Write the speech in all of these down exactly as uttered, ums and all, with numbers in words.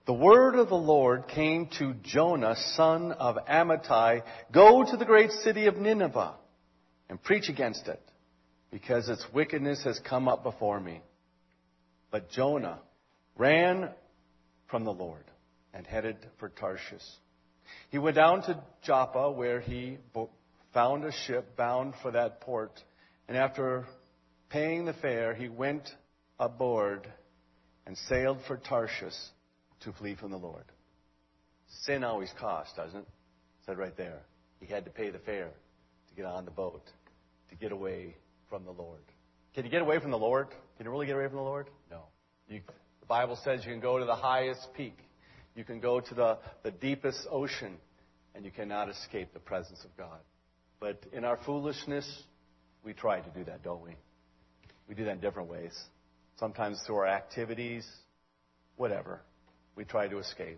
The word of the Lord came to Jonah, son of Amittai, "Go to the great city of Nineveh and preach against it, because its wickedness has come up before me." But Jonah ran from the Lord and headed for Tarshish. He went down to Joppa, where he found a ship bound for that port. And after paying the fare, he went aboard and sailed for Tarshish to flee from the Lord. Sin always costs, doesn't it? It said right there. He had to pay the fare to get on the boat, to get away from the Lord. Can you get away from the Lord? Can you really get away from the Lord? No. You, the Bible says you can go to the highest peak. You can go to the, the deepest ocean, and you cannot escape the presence of God. But in our foolishness, we try to do that, don't we? We do that in different ways. Sometimes through our activities, whatever. We try to escape.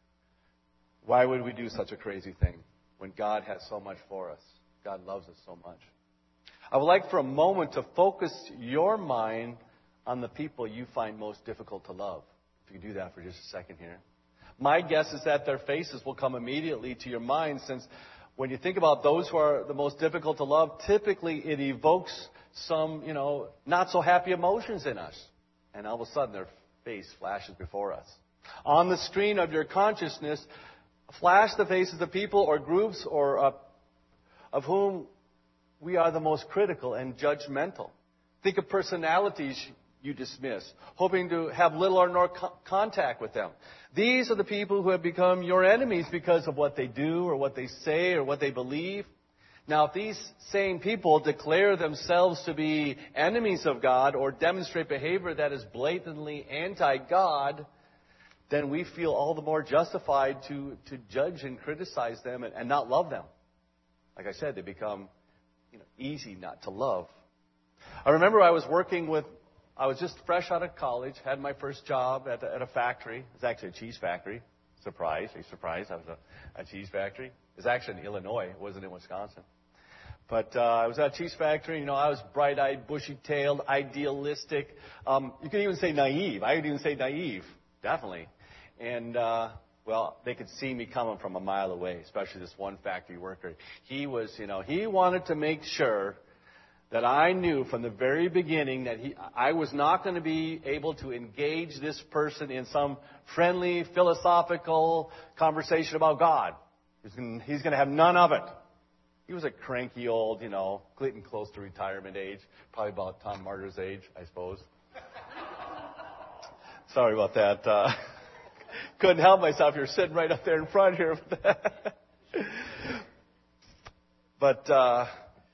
Why would we do such a crazy thing when God has so much for us? God loves us so much. I would like for a moment to focus your mind on the people you find most difficult to love. If you could do that for just a second here. My guess is that their faces will come immediately to your mind, since when you think about those who are the most difficult to love, typically it evokes some, you know, not so happy emotions in us. And all of a sudden their face flashes before us. On the screen of your consciousness, flash the faces of people or groups or uh, of whom we are the most critical and judgmental. Think of personalities you dismiss, hoping to have little or no co- contact with them. These are the people who have become your enemies because of what they do or what they say or what they believe. Now, if these same people declare themselves to be enemies of God or demonstrate behavior that is blatantly anti-God, then we feel all the more justified to, to judge and criticize them and, and not love them. Like I said, they become, you know, easy not to love. I remember I was working with, I was just fresh out of college, had my first job at a, at a factory. It was actually a cheese factory. Surprise, a surprise, I was a, a cheese factory. It was actually in Illinois, it wasn't in Wisconsin. But uh, I was at a cheese factory. You know, I was bright-eyed, bushy-tailed, idealistic. Um, you could even say naive. I would even say naive, definitely. And, uh, well, they could see me coming from a mile away, especially this one factory worker. He was, you know, he wanted to make sure that I knew from the very beginning that he, I was not going to be able to engage this person in some friendly, philosophical conversation about God. He's going, he's going to have none of it. He was a cranky old, you know, getting close to retirement age, probably about Tom Martyr's age, I suppose. Sorry about that. Uh, couldn't help myself. You're sitting right up there in front here. But uh,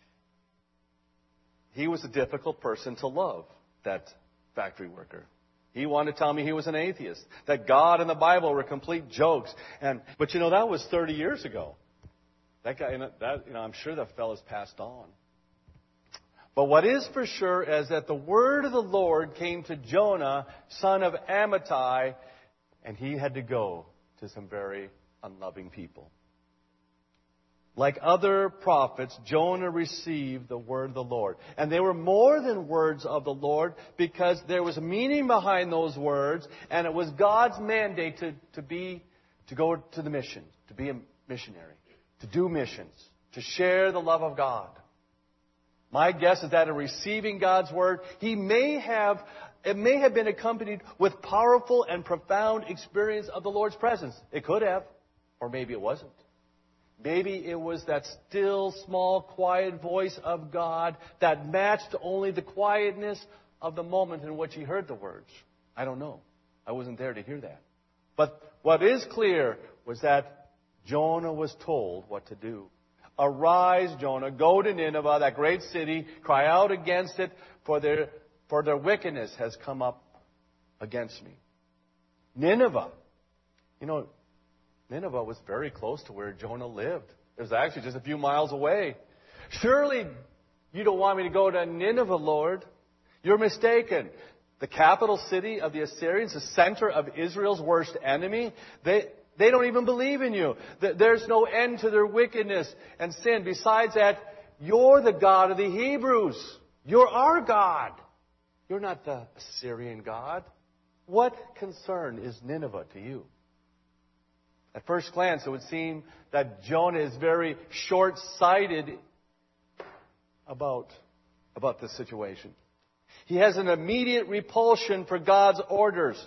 he was a difficult person to love, that factory worker. He wanted to tell me he was an atheist, that God and the Bible were complete jokes. And but you know, that was thirty years ago. That guy, that, you know, I'm sure that fellow's passed on. But what is for sure is that the word of the Lord came to Jonah, son of Amittai, and he had to go to some very unloving people. Like other prophets, Jonah received the word of the Lord. And they were more than words of the Lord, because there was meaning behind those words, and it was God's mandate to, to be, to go to the mission, to be a missionary, to do missions, to share the love of God. My guess is that in receiving God's word, he may have, it may have been accompanied with powerful and profound experience of the Lord's presence. It could have, or maybe it wasn't. Maybe it was that still, small, quiet voice of God that matched only the quietness of the moment in which he heard the words. I don't know. I wasn't there to hear that. But what is clear was that Jonah was told what to do. Arise, Jonah, go to Nineveh, that great city, cry out against it, for their, for their wickedness has come up against me. Nineveh. You know, Nineveh was very close to where Jonah lived. It was actually just a few miles away. Surely you don't want me to go to Nineveh, Lord. You're mistaken. The capital city of the Assyrians, the center of Israel's worst enemy, they, they don't even believe in you. There's no end to their wickedness and sin. Besides that, you're the God of the Hebrews. You're our God. You're not the Assyrian God. What concern is Nineveh to you? At first glance, it would seem that Jonah is very short-sighted about, about this situation. He has an immediate repulsion for God's orders.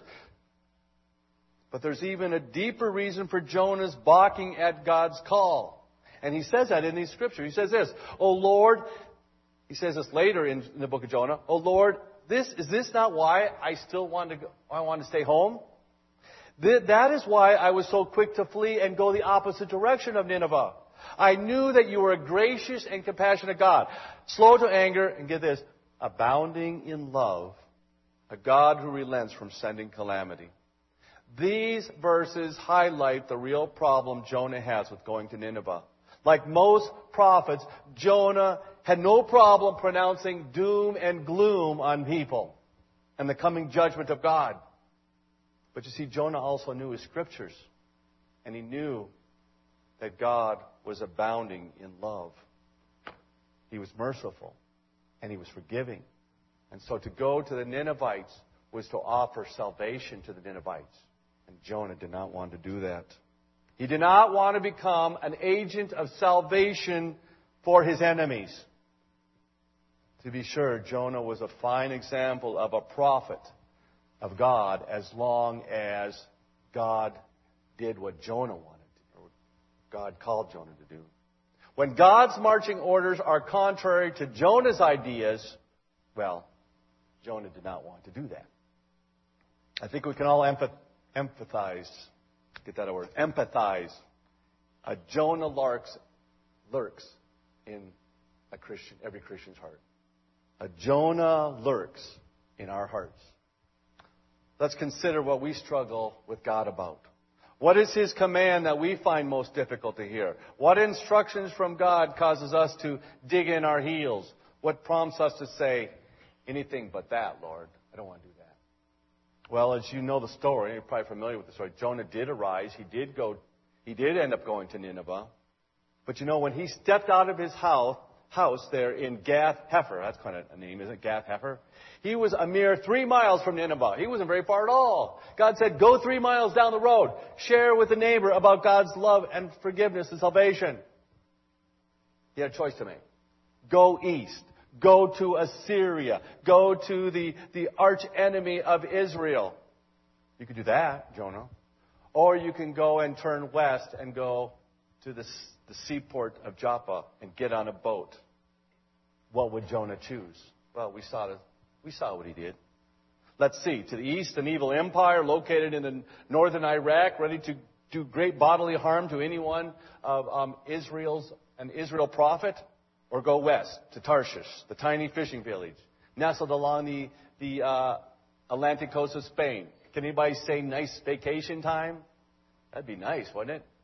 But there's even a deeper reason for Jonah's balking at God's call. And he says that in these scriptures. He says this, "O Lord," he says this later in the book of Jonah, "O Lord, this is this not why I still want to go, I want to stay home? That is why I was so quick to flee and go the opposite direction of Nineveh. I knew that you were a gracious and compassionate God, slow to anger," and get this, "abounding in love, a God who relents from sending calamity." These verses highlight the real problem Jonah has with going to Nineveh. Like most prophets, Jonah had no problem pronouncing doom and gloom on people and the coming judgment of God. But you see, Jonah also knew his scriptures, and he knew that God was abounding in love. He was merciful, and he was forgiving. And so to go to the Ninevites was to offer salvation to the Ninevites. And Jonah did not want to do that. He did not want to become an agent of salvation for his enemies. To be sure, Jonah was a fine example of a prophet of God as long as God did what Jonah wanted to, or God called Jonah to do. When God's marching orders are contrary to Jonah's ideas, well, Jonah did not want to do that. I think we can all empath- empathize, get that word, empathize. A Jonah lurks, lurks in a Christian, every Christian's heart. A Jonah lurks in our hearts. Let's consider what we struggle with God about. What is His command that we find most difficult to hear? What instructions from God causes us to dig in our heels? What prompts us to say, anything but that, Lord? I don't want to do that. Well, as you know the story, you're probably familiar with the story. Jonah did arise. He did go, he did end up going to Nineveh. But you know, when he stepped out of his house, house there in Gath Hefer, that's kind of a name, isn't it? Gath Hefer. He was a mere three miles from Nineveh. He wasn't very far at all. God said, go three miles down the road. Share with the neighbor about God's love and forgiveness and salvation. He had a choice to make. Go east. Go to Assyria. Go to the, the arch enemy of Israel. You could do that, Jonah. Or you can go and turn west and go to the, the seaport of Joppa and get on a boat. What would Jonah choose? Well, we saw the, we saw what he did. Let's see. To the east, an evil empire located in the northern Iraq, ready to do great bodily harm to anyone of um, Israel's an Israel prophet. Or go west to Tarshish, the tiny fishing village, nestled along the, the uh, Atlantic coast of Spain. Can anybody say nice vacation time? That'd be nice, wouldn't it?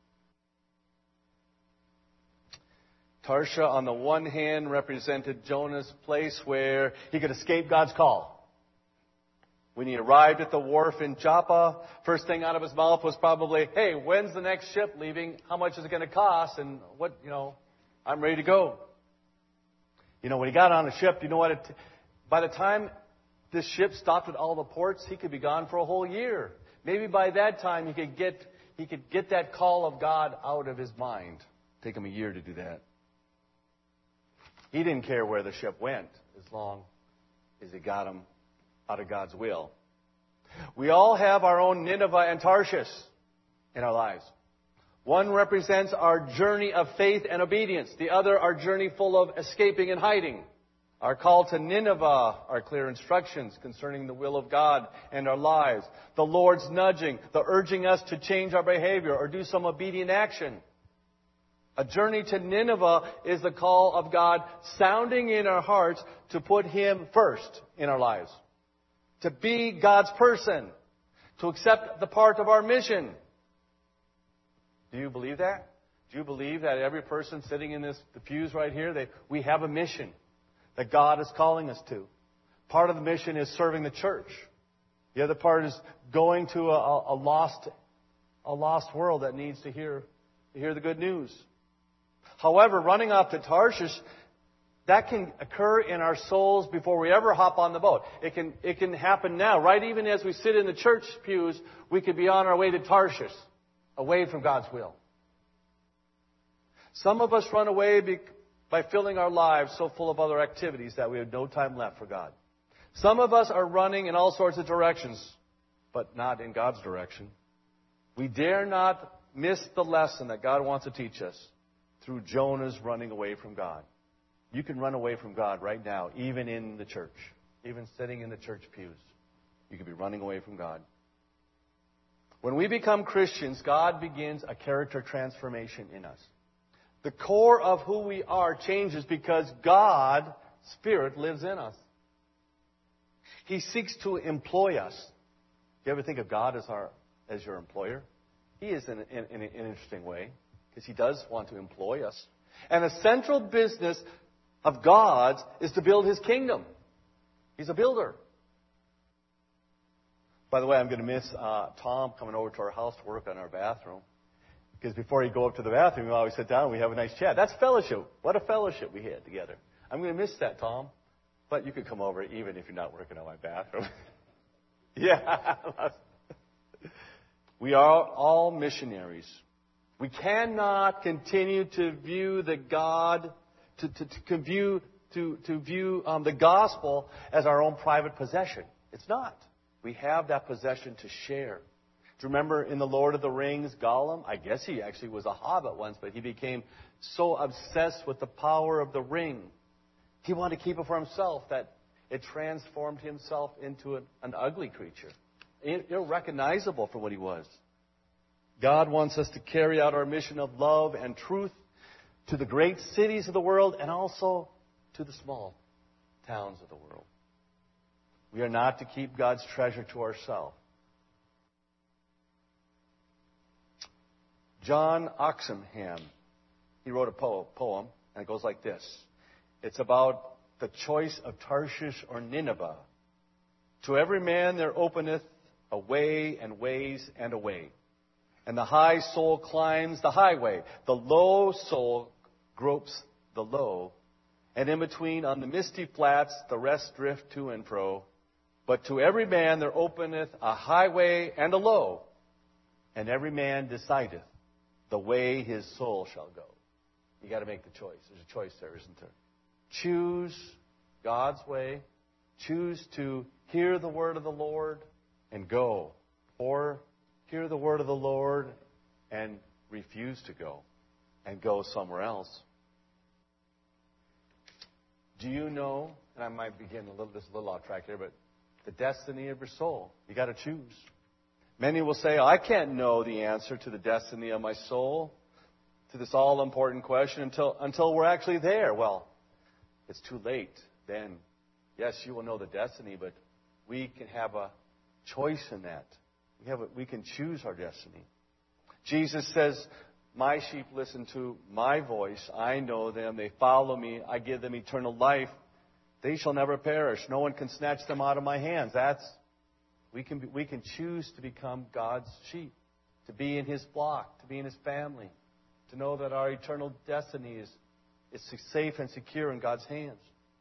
Tarshish, on the one hand, represented Jonah's place where he could escape God's call. When he arrived at the wharf in Joppa, first thing out of his mouth was probably, hey, when's the next ship leaving? How much is it going to cost? And what, you know... I'm ready to go. You know, when he got on the ship, you know what? It, by the time this ship stopped at all the ports, he could be gone for a whole year. Maybe by that time he could get he could get that call of God out of his mind. Take him a year to do that. He didn't care where the ship went as long as it got him out of God's will. We all have our own Nineveh and Tarshish in our lives. One represents our journey of faith and obedience. The other, our journey full of escaping and hiding. Our call to Nineveh are clear instructions concerning the will of God and our lives. The Lord's nudging, the urging us to change our behavior or do some obedient action. A journey to Nineveh is the call of God sounding in our hearts to put Him first in our lives. To be God's person. To accept the part of our mission. Do you believe that? Do you believe that every person sitting in this, the pews right here, that we have a mission that God is calling us to? Part of the mission is serving the church. The other part is going to a, a lost, a lost world that needs to hear, to hear the good news. However, running off to Tarshish, that can occur in our souls before we ever hop on the boat. It can, it can happen now, right? Even as we sit in the church pews, we could be on our way to Tarshish. away from God's will. Some of us run away be- by filling our lives so full of other activities that we have no time left for God. Some of us are running in all sorts of directions, but not in God's direction. We dare not miss the lesson that God wants to teach us through Jonah's running away from God. You can run away from God right now, even in the church, even sitting in the church pews. You could be running away from God. When we become Christians, God begins a character transformation in us. The core of who we are changes because God, Spirit, lives in us. He seeks to employ us. Do you ever think of God as our as your employer? He is in, in, in an interesting way because He does want to employ us. And a central business of God's is to build His kingdom. He's a builder. By the way, I'm going to miss uh, Tom coming over to our house to work on our bathroom. Because before you go up to the bathroom, we always sit down and we have a nice chat. That's fellowship. What a fellowship we had together. I'm going to miss that, Tom. But you could come over even if you're not working on my bathroom. Yeah. We are all missionaries. We cannot continue to view the God, to, to, to view, to, to view um, the gospel as our own private possession. It's not. We have that possession to share. Do you remember in The Lord of the Rings, Gollum? I guess he actually was a hobbit once, but he became so obsessed with the power of the ring. He wanted to keep it for himself that it transformed himself into an, an ugly creature. Irrecognizable for what he was. God wants us to carry out our mission of love and truth to the great cities of the world and also to the small towns of the world. We are not to keep God's treasure to ourselves. John Oxenham, he wrote a poem, and it goes like this. It's about the choice of Tarshish or Nineveh. To every man there openeth a way and ways and a way. And the high soul climbs the highway. The low soul gropes the low. And in between on the misty flats the rest drift to and fro. But to every man there openeth a highway and a low. And every man decideth the way his soul shall go. You got to make the choice. There's a choice there, isn't there? Choose God's way. Choose to hear the word of the Lord and go. Or hear the word of the Lord and refuse to go and go somewhere else. Do you know, and I might be getting a little, this a little off track here, but the destiny of your soul. You got to choose. Many will say, I can't know the answer to the destiny of my soul, to this all-important question until, until we're actually there. Well, it's too late then. Yes, you will know the destiny, but we can have a choice in that. We, have a, we can choose our destiny. Jesus says, my sheep listen to my voice. I know them. They follow me. I give them eternal life. They shall never perish. No one can snatch them out of my hands. That's We can, be, we can choose to become God's sheep, to be in His flock, to be in His family, to know that our eternal destiny is, is safe and secure in God's hands.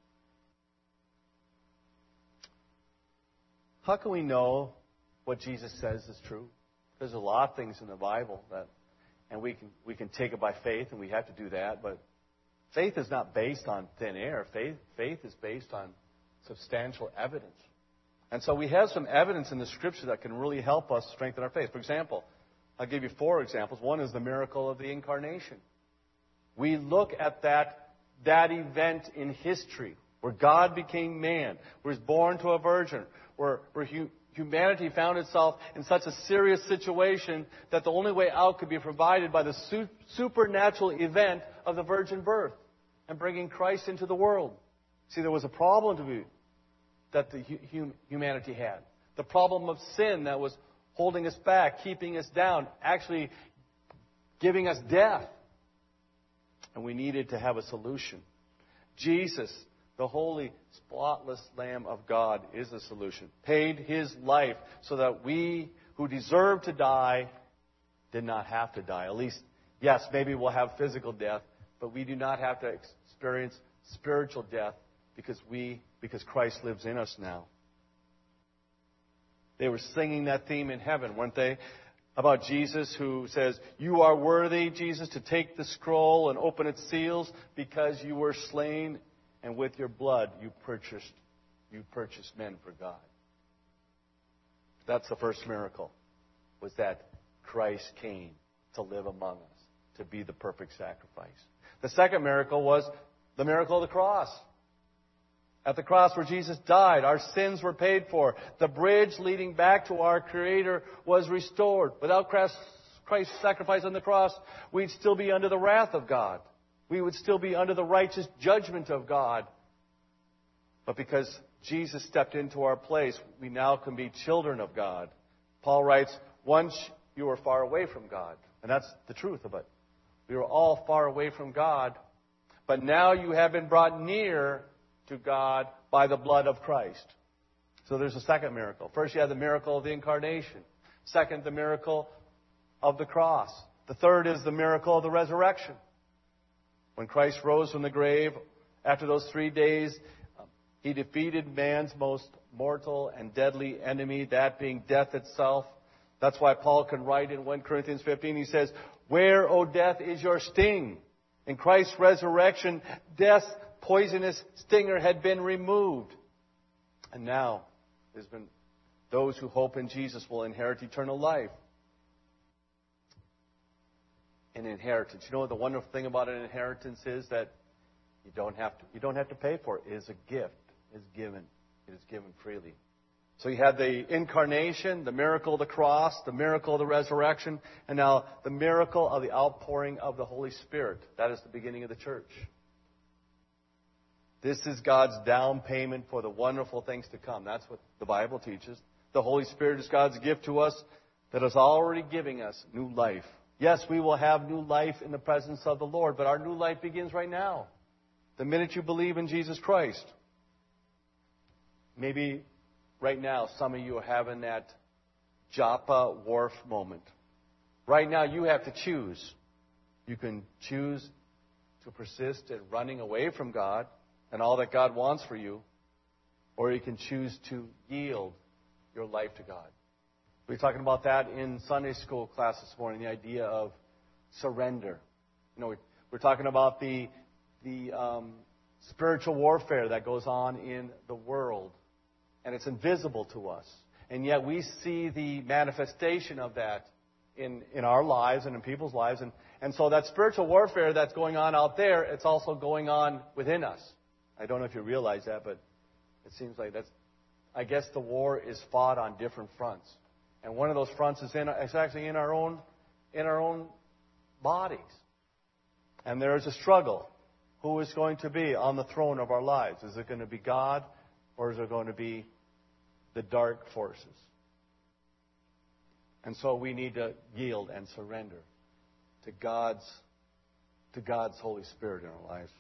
How can we know what Jesus says is true? There's a lot of things in the Bible that, and we can we can take it by faith, and we have to do that. But faith is not based on thin air. Faith faith is based on substantial evidence. And so we have some evidence in the Scripture that can really help us strengthen our faith. For example, I'll give you four examples. One is the miracle of the Incarnation. We look at that, that event in history where God became man, where He was born to a virgin, where, where hu- humanity found itself in such a serious situation that the only way out could be provided by the su- supernatural event of the virgin birth and bringing Christ into the world. See, there was a problem to be that the hum- humanity had. The problem of sin that was holding us back, keeping us down, actually giving us death. And we needed to have a solution. Jesus, the holy, spotless Lamb of God, is the solution. Paid His life so that we who deserve to die did not have to die. At least, yes, maybe we'll have physical death, but we do not have to experience spiritual death because we because Christ lives in us now. They were singing that theme in heaven, weren't they? about Jesus who says, "You are worthy, Jesus, to take the scroll and open its seals because you were slain, and with your blood you purchased, you purchased men for God." That's the first miracle, was that Christ came to live among us, to be the perfect sacrifice. The second miracle was the miracle of the cross. At the cross where Jesus died, our sins were paid for. The bridge leading back to our Creator was restored. Without Christ's sacrifice on the cross, we'd still be under the wrath of God. We would still be under the righteous judgment of God. But because Jesus stepped into our place, we now can be children of God. Paul writes, "Once you were far away from God." And that's the truth of it. We were all far away from God. But now you have been brought near to God by the blood of Christ. So there's a second miracle. First, you have the miracle of the incarnation. Second, the miracle of the cross. The third is the miracle of the resurrection. When Christ rose from the grave, after those three days, He defeated man's most mortal and deadly enemy, that being death itself. That's why Paul can write in First Corinthians fifteen, he says, "Where, O death, is your sting?" In Christ's resurrection, death's poisonous stinger had been removed. And now, there's been those who hope in Jesus will inherit eternal life. An inheritance. You know what the wonderful thing about an inheritance is? That you don't have to, you don't have to pay for it. It is a gift. It is given. It is given freely. So you had the incarnation, the miracle of the cross, the miracle of the resurrection, and now the miracle of the outpouring of the Holy Spirit. That is the beginning of the church. This is God's down payment for the wonderful things to come. That's what the Bible teaches. The Holy Spirit is God's gift to us that is already giving us new life. Yes, we will have new life in the presence of the Lord, but our new life begins right now. The minute you believe in Jesus Christ. Maybe right now some of you are having that Joppa Wharf moment. Right now you have to choose. You can choose to persist in running away from God and all that God wants for you, or you can choose to yield your life to God. We were talking about that in Sunday school class this morning, the idea of surrender. You know, we're talking about the the um, spiritual warfare that goes on in the world, and it's invisible to us, and yet we see the manifestation of that in in our lives and in people's lives, and and so that spiritual warfare that's going on out there, it's also going on within us. I don't know if you realize that, but it seems like that's, I guess the war is fought on different fronts. And one of those fronts is in, it's actually in our own, in our own bodies. And there is a struggle. Who is going to be on the throne of our lives? Is it going to be God, or is it going to be the dark forces? And so we need to yield and surrender to God's, to God's Holy Spirit in our lives.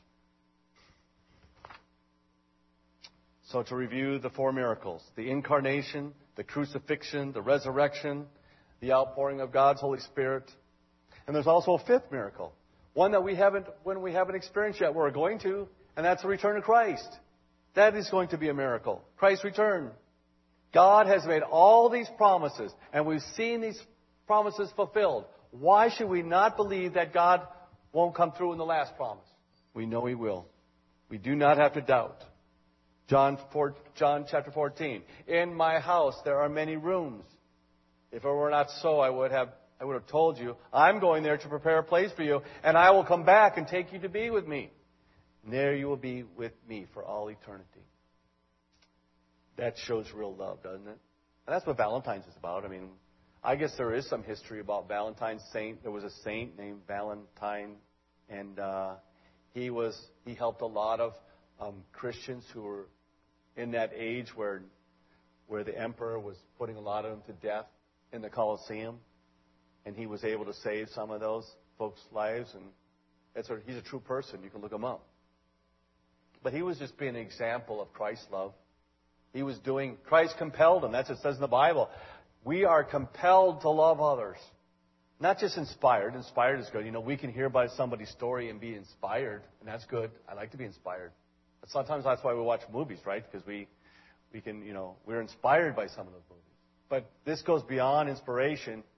So to review the four miracles, the incarnation, the crucifixion, the resurrection, the outpouring of God's Holy Spirit. And there's also a fifth miracle, one that we haven't, when we haven't experienced yet, we're going to, and that's the return of Christ. That is going to be a miracle. Christ's return. God has made all these promises, and we've seen these promises fulfilled. Why should we not believe that God won't come through in the last promise? We know He will. We do not have to doubt. John, four, John chapter fourteen. In my house there are many rooms. If it were not so, I would have I would have told you, I'm going there to prepare a place for you, and I will come back and take you to be with me. And there you will be with me for all eternity. That shows real love, doesn't it? And that's what Valentine's is about. I mean, I guess there is some history about Valentine's saint. There was a saint named Valentine, and uh, he was he helped a lot of um, Christians who were in that age where where the emperor was putting a lot of them to death in the Colosseum, and he was able to save some of those folks' lives. And it's a, he's a true person. You can look him up. But he was just being an example of Christ's love. He was doing, Christ compelled him. That's what it says in the Bible. We are compelled to love others. Not just inspired. Inspired is good. You know, we can hear about somebody's story and be inspired, and that's good. I like to be inspired. But sometimes that's why we watch movies, right? Because we, we can, you know, we're inspired by some of those movies. But this goes beyond inspiration.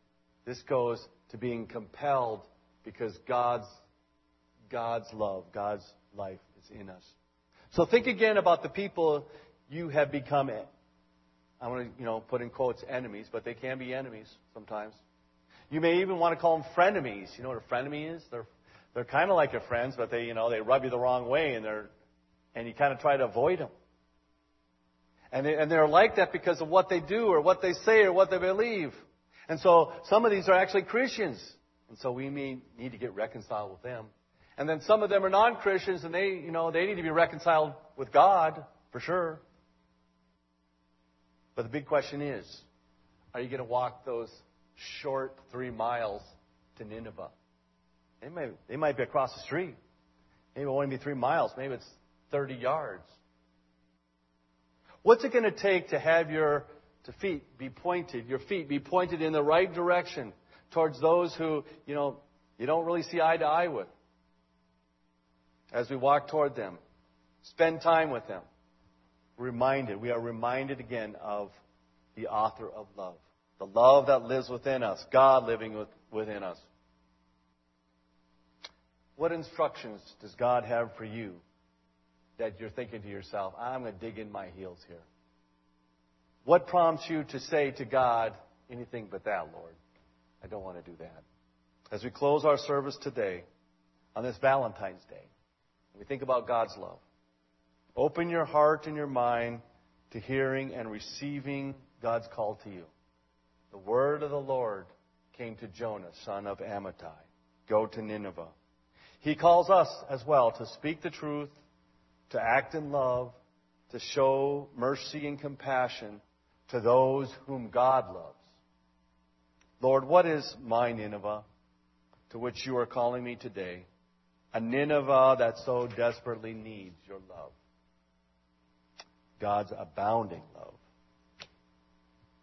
This goes to being compelled because God's, God's love, God's life is in us. So think again about the people you have become, I want to, you know, put in quotes, enemies, but they can be enemies sometimes. You may even want to call them frenemies. You know what a frenemy is? They're, they're kind of like your friends, but they, you know, they rub you the wrong way, and they're, and you kind of try to avoid them. And, they, and they're like that because of what they do or what they say or what they believe. And so some of these are actually Christians. And so we may need to get reconciled with them. And then some of them are non-Christians, and they, you know, they need to be reconciled with God, for sure. But the big question is, are you going to walk those short three miles to Nineveh? They might, they might be across the street. Maybe it won't even be three miles. Maybe it's thirty yards. What's it going to take to have your to feet be pointed, your feet be pointed in the right direction towards those who, you know, you don't really see eye to eye with? As we walk toward them, spend time with them. Reminded, we are reminded again of the author of love. The love that lives within us, God living with, within us. What instructions does God have for you that you're thinking to yourself, I'm going to dig in my heels here? What prompts you to say to God, anything but that, Lord? I don't want to do that. As we close our service today, on this Valentine's Day, we think about God's love. Open your heart and your mind to hearing and receiving God's call to you. The word of the Lord came to Jonah, son of Amittai. Go to Nineveh. He calls us as well to speak the truth, to act in love, to show mercy and compassion to those whom God loves. Lord, what is my Nineveh to which you are calling me today? A Nineveh that so desperately needs your love. God's abounding love.